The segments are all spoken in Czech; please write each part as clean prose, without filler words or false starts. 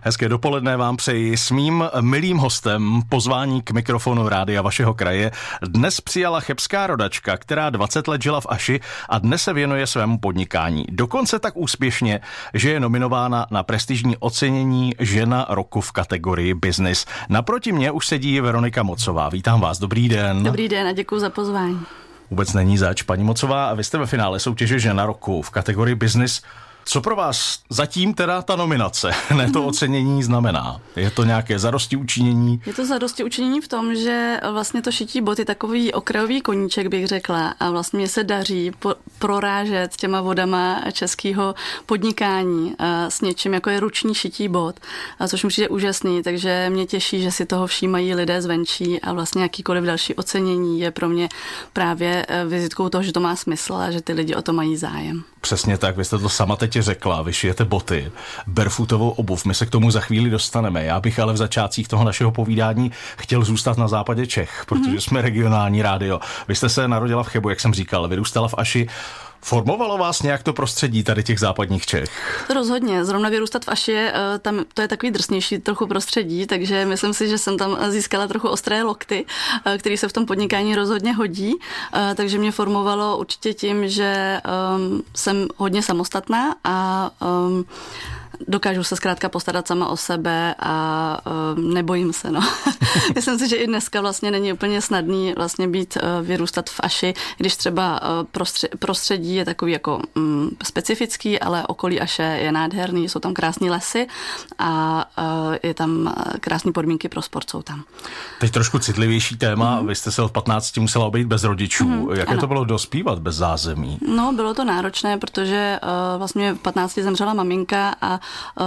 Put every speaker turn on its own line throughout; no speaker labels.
Hezké dopoledne vám přeji. S mým milým hostem pozvání k mikrofonu rádia vašeho kraje dnes přijala chebská rodačka, která 20 let žila v Aši a dnes se věnuje svému podnikání. Dokonce tak úspěšně, že je nominována na prestižní ocenění Žena roku v kategorii Business. Naproti mně už sedí Veronika Mocová. Vítám vás, dobrý den.
Dobrý den a děkuji za pozvání.
Vůbec není zač, paní Mocová, vy jste ve finále soutěže Žena roku v kategorii Business. Co pro vás zatím teda ta nominace, ne to ocenění znamená? Je to nějaké zadostiučinění?
Je to zadostiučinění v tom, že vlastně to šití bot je takový okrajový koníček, bych řekla, a vlastně mě se daří prorážet těma vodama českého podnikání s něčím, jako je ruční šití bot, což mi přijde úžasný, takže mě těší, že si toho všímají lidé zvenčí a vlastně jakýkoliv další ocenění je pro mě právě vizitkou toho, že to má smysl a že ty lidi o to mají zájem.
Přesně tak, vy jste to sama teď řekla, vy šijete boty, barefootovou obuv, my se k tomu za chvíli dostaneme. Já bych ale v začátcích toho našeho povídání chtěl zůstat na západě Čech, protože jsme regionální rádio. Vy jste se narodila v Chebu, jak jsem říkal, vyrůstala v Aši. Formovalo vás nějak to prostředí tady těch západních Čech?
Rozhodně. Zrovna vyrůstat v Aši, tam to je takový drsnější trochu prostředí, takže myslím si, že jsem tam získala trochu ostré lokty, které se v tom podnikání rozhodně hodí. Takže mě formovalo určitě tím, že jsem hodně samostatná a dokážu se zkrátka postarat sama o sebe a nebojím se, no. Myslím si, že i dneska vlastně není úplně snadný vlastně vyrůstat v Aši, když třeba prostředí je takový jako specifický, ale okolí Aše je nádherný, jsou tam krásný lesy a je tam krásné podmínky pro sport, jsou tam.
Teď trošku citlivější téma, vy jste se od 15 musela obejít bez rodičů. Jaké to bylo dospívat bez zázemí?
No, bylo to náročné, protože vlastně v 15 zemřela maminka a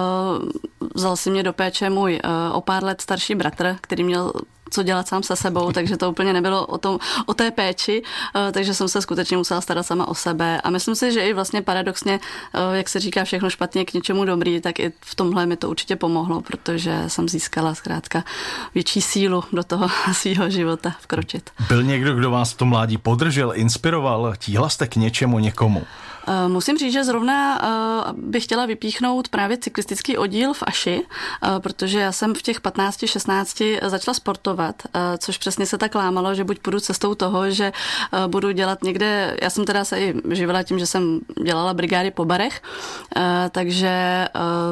vzal si mě do péče můj o pár let starší bratr, který měl co dělat sám se sebou, takže to úplně nebylo o té péči, takže jsem se skutečně musela starat sama o sebe a myslím si, že i vlastně paradoxně, jak se říká všechno špatně k něčemu dobrý, tak i v tomhle mi to určitě pomohlo, protože jsem získala zkrátka větší sílu do toho svýho života vkročit.
Byl někdo, kdo vás v tom mládí podržel, inspiroval, tíhla jste k něčemu, někomu?
Musím říct, že zrovna bych chtěla vypíchnout právě cyklistický oddíl v Aši, protože já jsem v těch 15-16 začala sportovat, což přesně se tak lámalo, že buď půjdu cestou toho, že budu dělat někde, já jsem teda se i živila tím, že jsem dělala brigády po barech, takže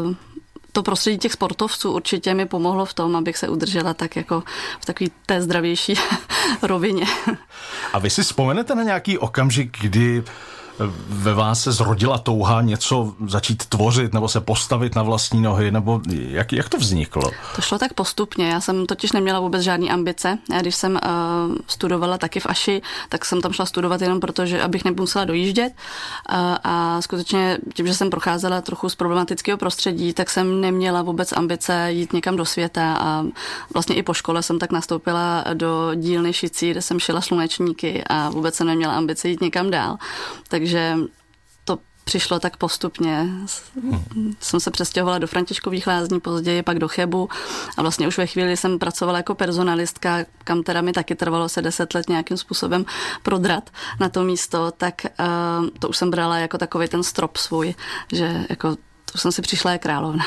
to prostředí těch sportovců určitě mi pomohlo v tom, abych se udržela tak jako v takové té zdravější rovině. A
vy si vzpomenete na nějaký okamžik, kdy ve vás se zrodila touha něco začít tvořit nebo se postavit na vlastní nohy, nebo jak to vzniklo?
To šlo tak postupně, já jsem totiž neměla vůbec žádný ambice. Já když jsem studovala taky v Aši, tak jsem tam šla studovat jenom proto, že abych nemusela dojíždět a skutečně tím, že jsem procházela trochu z problematického prostředí, tak jsem neměla vůbec ambice jít někam do světa a vlastně i po škole jsem tak nastoupila do dílny šicí, kde jsem šila slunečníky a vůbec jsem neměla ambice jít někam dál. Takže to přišlo tak postupně. Jsem se přestěhovala do Františkových Lázní, později pak do Chebu a vlastně už ve chvíli jsem pracovala jako personalistka, kam teda mi taky trvalo se 10 let nějakým způsobem prodrat na to místo, tak to už jsem brala jako takový ten strop svůj, že jako to jsem si přišla jako královna.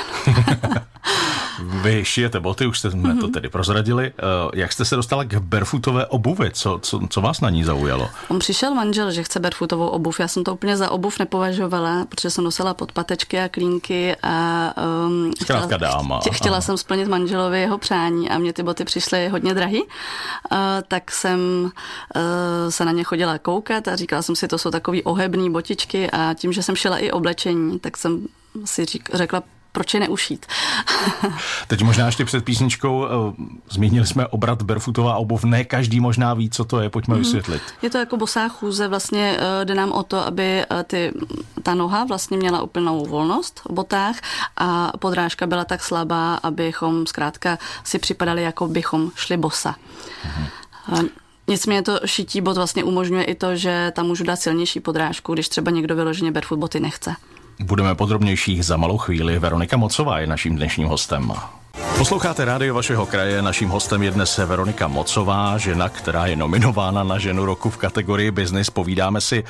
Vy šijete boty, už jste to tedy prozradili. Jak jste se dostala k barefootové obuvi? Co vás na ní zaujalo?
On přišel manžel, že chce barefootovou obuv. Já jsem to úplně za obuv nepovažovala, protože jsem nosila podpatečky a klínky a chtěla jsem splnit manželovi jeho přání a mě ty boty přišly hodně drahý. Tak jsem se na ně chodila koukat a říkala jsem si, to jsou takový ohebný botičky a tím, že jsem šila i oblečení, tak jsem si řekla, proč je neušít.
Teď možná ještě před písničkou zmínili jsme obrat barefootová obuv. Ne každý možná ví, co to je. Pojďme vysvětlit.
Je to jako bosá chůze. Vlastně jde nám o to, aby ta noha vlastně měla úplnou volnost v botách a podrážka byla tak slabá, abychom zkrátka si připadali, jako bychom šli bosa. Nicméně to šití bot vlastně umožňuje i to, že tam můžu dát silnější podrážku, když třeba někdo vyloženě barefoot boty nechce.
Budeme podrobnější za malou chvíli. Veronika Mocová je naším dnešním hostem. Posloucháte rádio vašeho kraje, naším hostem je dnes Veronika Mocová, žena, která je nominována na ženu roku v kategorii Business. Povídáme si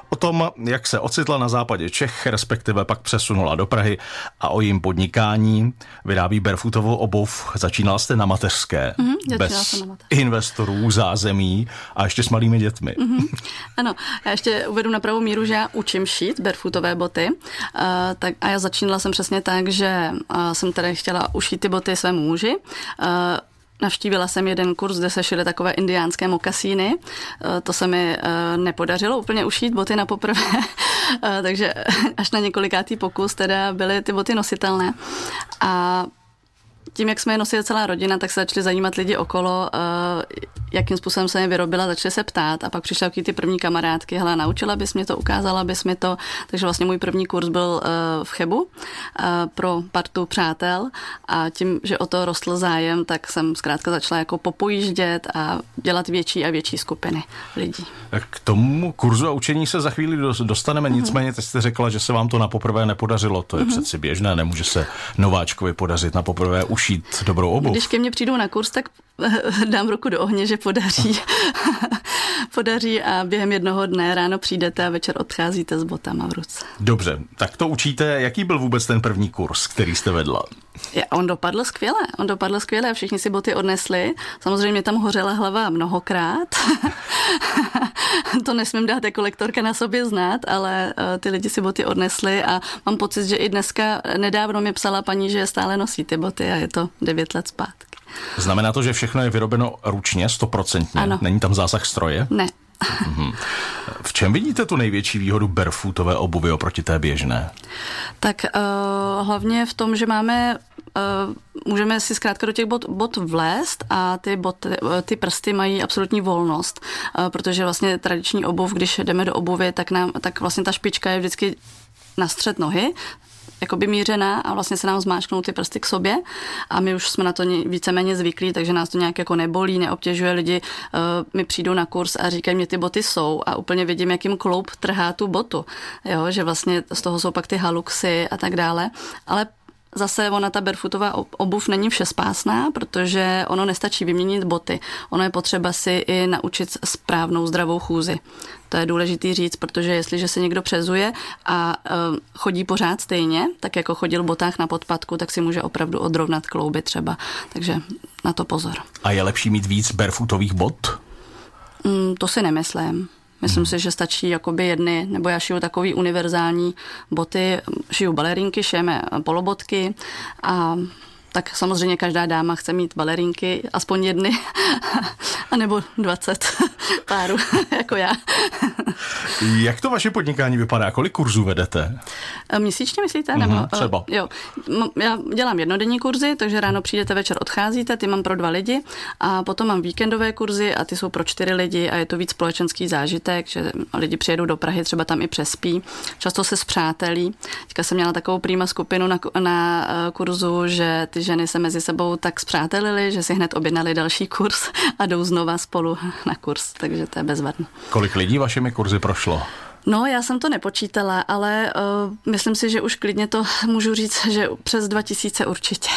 O tom, jak se ocitla na západě Čech, respektive pak přesunula do Prahy a o jejím podnikání. Vyrábí barefootovou obuv. Začínala jste na mateřské, bez investorů, zázemí a ještě s malými dětmi.
Ano, já ještě uvedu na pravou míru, že já učím šít barefootové boty. A já začínala jsem přesně tak, že jsem tady chtěla ušít ty boty svému muži. Navštívila jsem jeden kurz, kde se šily takové indiánské mokasíny. To se mi nepodařilo úplně ušít boty na poprvé, takže až na několikátý pokus teda byly ty boty nositelné. A tím, jak jsme je nosili celá rodina, tak se začali zajímat lidi okolo, jakým způsobem jsem je vyrobila, začali se ptát a pak přišly ty první kamarádky, hele, naučila bys mě to, ukázala bys mi to, takže vlastně můj první kurz byl v Chebu pro partu přátel a tím, že o to rostl zájem, tak jsem zkrátka začala jako popojíždět a dělat větší a větší skupiny lidí.
K tomu kurzu a učení se za chvíli dostaneme, nicméně teď jste řekla, že se vám to na poprvé nepodařilo, to je přeci běžné, nemůže se nováčkovi podařit na poprvé ušít dobrou obuv.
Když ke mně přijdou na kurz, tak dám ruku do ohně, že podaří a během jednoho dne ráno přijdete a večer odcházíte s botama v ruce.
Dobře, tak to učíte. Jaký byl vůbec ten první kurz, který jste vedla?
On dopadl skvěle a všichni si boty odnesli. Samozřejmě tam hořela hlava mnohokrát. To nesmím dát jako lektorka na sobě znát, ale ty lidi si boty odnesli a mám pocit, že i dneska nedávno mi psala paní, že stále nosí ty boty a je to 9 let zpátky.
Znamená to, že všechno je vyrobeno ručně, 100%?
Ano.
Není tam zásah stroje?
Ne.
V čem vidíte tu největší výhodu barefootové obuvy oproti té běžné?
Tak hlavně v tom, že můžeme si zkrátka do těch bot vlézt a ty prsty mají absolutní volnost, protože vlastně tradiční obuv, když jdeme do obuvy, tak vlastně ta špička je vždycky na střed nohy, jakoby mířená a vlastně se nám zmáčknou ty prsty k sobě a my už jsme na to víceméně zvyklí, takže nás to nějak jako nebolí, neobtěžuje. Lidi mi přijdou na kurz a říkají, mě ty boty jsou a úplně vidím, jak jim kloub trhá tu botu, jo, že vlastně z toho jsou pak ty haluxy a tak dále, ale zase ona ta barefootová obuv není všespásná, protože ono nestačí vyměnit boty. Ono je potřeba si i naučit správnou zdravou chůzi. To je důležitý říct, protože jestliže se někdo přezuje a chodí pořád stejně, tak jako chodil v botách na podpatku, tak si může opravdu odrovnat klouby třeba. Takže na to pozor. A
je lepší mít víc barefootových bot?
To si nemyslím. Myslím si, že stačí jakoby jedny, nebo já šiju takový univerzální boty, šiju balerinky, šijeme polobotky a tak samozřejmě každá dáma chce mít balerinky, aspoň jedny, anebo 20 párů, jako já.
Jak to vaše podnikání vypadá? Kolik kurzů vedete?
Měsíčně myslíte? Nebo,
třeba.
Jo. Já dělám jednodenní kurzy, takže ráno přijdete, večer odcházíte, ty mám pro 2 lidi a potom mám víkendové kurzy a ty jsou pro 4 lidi a je to víc společenský zážitek, že lidi přijedou do Prahy, třeba tam i přespí, často se spřátelí. Teďka jsem měla takovou prýma skupinu na kurzu, že ty ženy se mezi sebou tak spřátelily, že si hned objednali další kurz a jdou znova spolu na kurz, takže to je bezvadné.
Kolik lidí vašimi kurzy prošlo?
No, já jsem to nepočítala, ale myslím si, že už klidně to můžu říct, že přes 2000 určitě.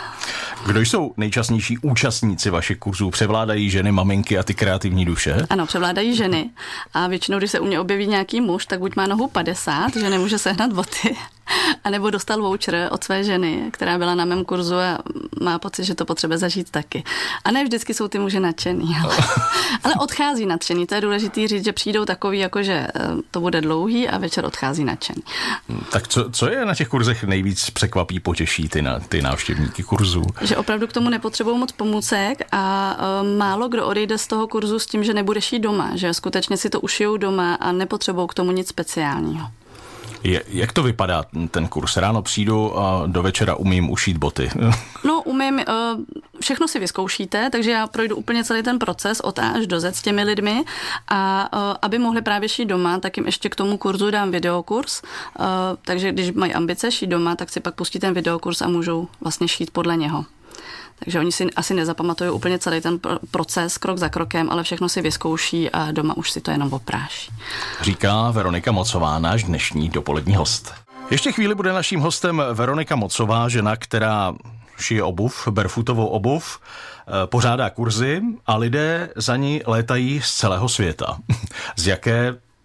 Kdo jsou nejčastnější účastníci vašich kurzů? Převládají ženy, maminky a ty kreativní duše?
Ano, převládají ženy. A většinou, když se u mě objeví nějaký muž, tak buď má nohu 50, že nemůže sehnat boty, anebo dostal voucher od své ženy, která byla na mém kurzu a má pocit, že to potřebuje zažít taky. A ne vždycky jsou ty muži nadšený, ale odchází nadšený. To je důležitý říct, že přijdou takový, jako že to bude dlouhý a večer odchází nadšený.
Tak co je na těch kurzech nejvíc překvapí, potěší ty návštěvníky kurzů?
Že opravdu k tomu nepotřebují moc pomůcek a málo kdo odejde z toho kurzu s tím, že nebude šít doma, že skutečně si to ušijou doma a nepotřebují k tomu nic speciálního.
Jak to vypadá ten kurz? Ráno přijdu a do večera umím ušít boty.
No, umím, všechno si vyzkoušíte, takže já projdu úplně celý ten proces od A až do Z s těmi lidmi a aby mohli právě šít doma, tak jim ještě k tomu kurzu dám videokurs, takže když mají ambice šít doma, tak si pak pustí ten videokurs a můžou vlastně šít podle něho. Takže oni si asi nezapamatují úplně celý ten proces krok za krokem, ale všechno si vyzkouší a doma už si to jenom opráší.
Říká Veronika Mocová, náš dnešní dopolední host. Ještě chvíli bude naším hostem Veronika Mocová, žena, která šije obuv, barefootovou obuv, pořádá kurzy a lidé za ní létají z celého světa. Z jaké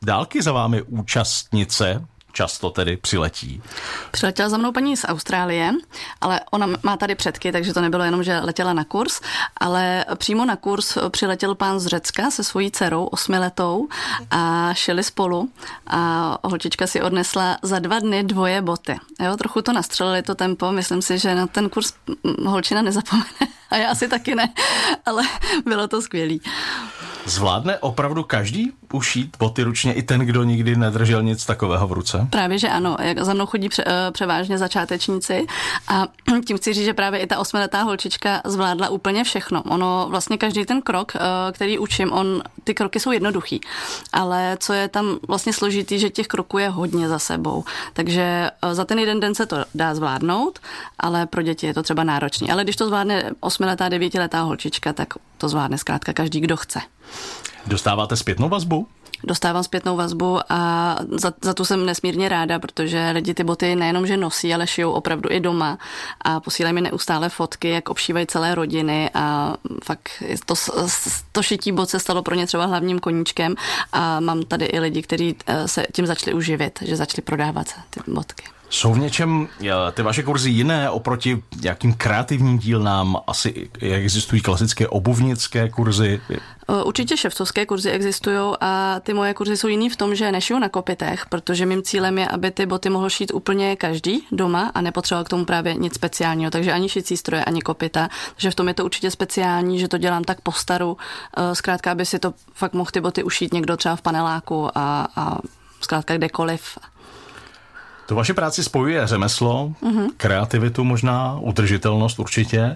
dálky za vámi účastnice často tedy přiletí?
Přiletěla za mnou paní z Austrálie, ale ona má tady předky, takže to nebylo jenom, že letěla na kurz, ale přímo na kurz přiletěl pán z Řecka se svojí dcerou 8letou a šeli spolu a holčička si odnesla za 2 dny 2 boty. Jo, trochu to nastřelili to tempo, myslím si, že na ten kurz holčina nezapomene a já asi taky ne, ale bylo to skvělý.
Zvládne opravdu každý ušít boty ručně, i ten, kdo nikdy nedržel nic takového v ruce?
Právě, že ano. Za mnou chodí převážně začátečníci a tím chci říct, že právě i ta 8letá holčička zvládla úplně všechno. Ono vlastně každý ten krok, který učím, ty kroky jsou jednoduchý, ale co je tam vlastně složitý, že těch kroků je hodně za sebou. Takže za ten jeden den se to dá zvládnout, ale pro děti je to třeba náročný. Ale když to zvládne 8letá, 9letá holčička, tak to zvládne zkrátka každý, kdo chce.
Dostáváte zpětnou vazbu?
Dostávám zpětnou vazbu a za tu jsem nesmírně ráda, protože lidi ty boty nejenom, že nosí, ale šijou opravdu i doma a posílají mi neustále fotky, jak obšívají celé rodiny a fakt to šití bot se stalo pro ně třeba hlavním koníčkem a mám tady i lidi, kteří se tím začali uživit, že začali prodávat ty botky.
Jsou v něčem ty vaše kurzy jiné oproti nějakým kreativním dílnám? Asi existují klasické obuvnické kurzy?
Určitě ševcovské kurzy existují a ty moje kurzy jsou jiný v tom, že nešiju na kopytech, protože mým cílem je, aby ty boty mohl šít úplně každý doma a nepotřeboval k tomu právě nic speciálního, takže ani šicí stroje, ani kopyta, takže v tom je to určitě speciální, že to dělám tak po staru, zkrátka, aby si to fakt mohl ty boty ušít někdo třeba v paneláku a zkrátka kdekoliv.
To vaše práci spojuje řemeslo, kreativitu možná, udržitelnost určitě.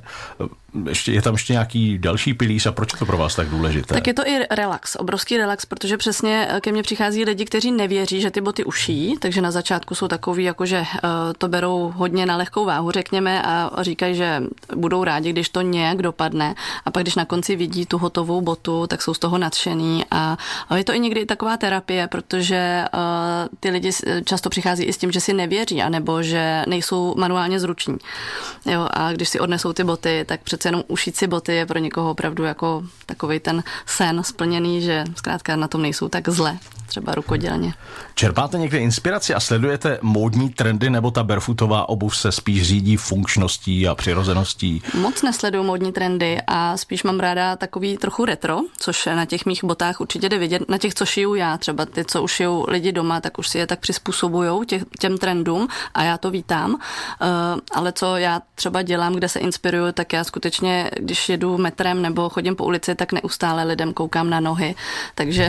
Je tam ještě nějaký další pilíř a proč je to pro vás tak důležité?
Tak je to i relax, obrovský relax, protože přesně ke mně přichází lidi, kteří nevěří, že ty boty ušijí, takže na začátku jsou takový, jakože to berou hodně na lehkou váhu, řekněme, a říkají, že budou rádi, když to nějak dopadne a pak když na konci vidí tu hotovou botu, tak jsou z toho nadšený a je to i někdy taková terapie, protože ty lidi často přichází i s tím, že si nevěří, anebo že nejsou manuálně zruční. Jo, a když si odnesou ty boty, tak přece jenom ušít si boty je pro někoho opravdu jako takovej ten sen splněný, že zkrátka na tom nejsou tak zle, třeba rukodělně.
Čerpáte někde inspiraci a sledujete módní trendy, nebo ta barefootová obuv se spíš řídí funkčností a přirozeností?
Moc nesleduju módní trendy a spíš mám ráda takový trochu retro, což na těch mých botách určitě jde vidět. Na těch, co šiju já, třeba ty, co už šijou lidi doma, tak už si je tak přizpůsobujou těm trendům a já to vítám. Ale co já třeba dělám, kde se inspiruju, tak já skutečně, když jedu metrem nebo chodím po ulici, tak neustále lidem koukám na nohy. Takže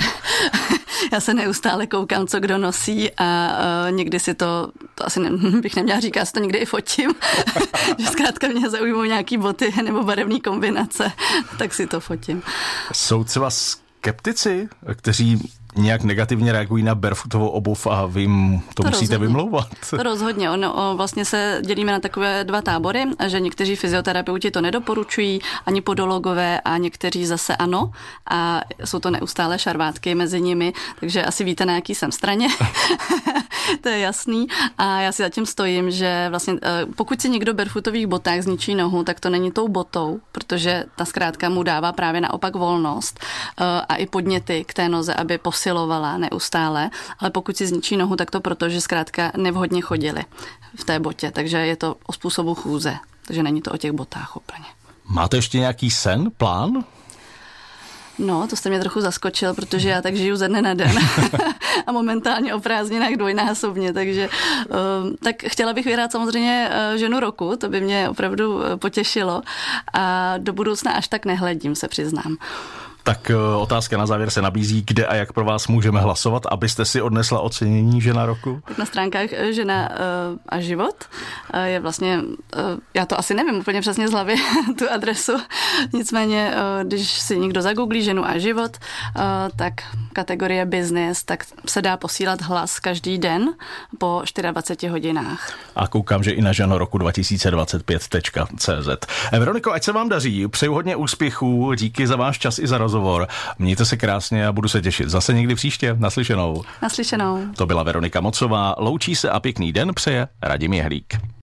já se neustále koukám, co kdo nosí a někdy si to asi bych neměla říkat, si to někdy i fotím, že zkrátka mě zaujmou nějaký boty nebo barevné kombinace, tak si to fotím.
Jsou třeba skeptici, kteří nějak negativně reagují na barefootovou obuv a vy jim to musíte vymlouvat? To
rozhodně. Vlastně se dělíme na takové 2 tábory, že někteří fyzioterapeuti to nedoporučují, ani podologové a někteří zase ano a jsou to neustále šarvátky mezi nimi, takže asi víte, na jaký jsem straně. To je jasný a já si zatím stojím, že vlastně pokud si někdo v barefootových botách zničí nohu, tak to není tou botou, protože ta zkrátka mu dává právě naopak volnost a i podněty k té noze, aby posilovala neustále, ale pokud si zničí nohu, tak to proto, že zkrátka nevhodně chodili v té botě, takže je to o způsobu chůze, takže není to o těch botách úplně.
Máte ještě nějaký sen, plán?
No, to jste mě trochu zaskočil, protože já tak žiju ze dne na den a momentálně o prázdninách dvojnásobně, takže tak chtěla bych vyhrát samozřejmě ženu roku, to by mě opravdu potěšilo a do budoucna až tak nehledím, se přiznám.
Tak otázka na závěr se nabízí, kde a jak pro vás můžeme hlasovat, abyste si odnesla ocenění Žena roku?
Tak na stránkách Žena a život je vlastně, já to asi nevím úplně přesně z hlavy, tu adresu, nicméně, když si někdo zagooglí Ženu a život, tak kategorie business, tak se dá posílat hlas každý den po 24 hodinách.
A koukám, že i na Ženo roku 2025.cz. Veroniko, ať se vám daří, přeju hodně úspěchů, díky za váš čas i za rozhovor. Mějte se krásně a budu se těšit zase někdy příště. Naslyšenou.
Naslyšenou.
To byla Veronika Mocová. Loučí se a pěkný den přeje Radim Jehlík.